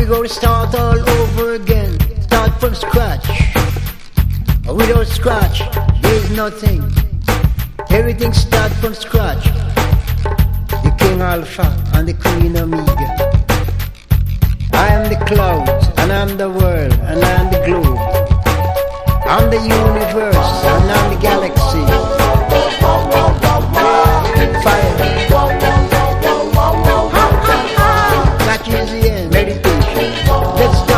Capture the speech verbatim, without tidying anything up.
go to start all over again. Start from scratch. Without scratch, there's nothing. Everything starts from scratch. The King Alpha and the Queen Omega. I am the clouds, and I'm the world, and I'm the globe. I'm the universe, and I'm the galaxy. Fire. That is the end. Meditation. Let's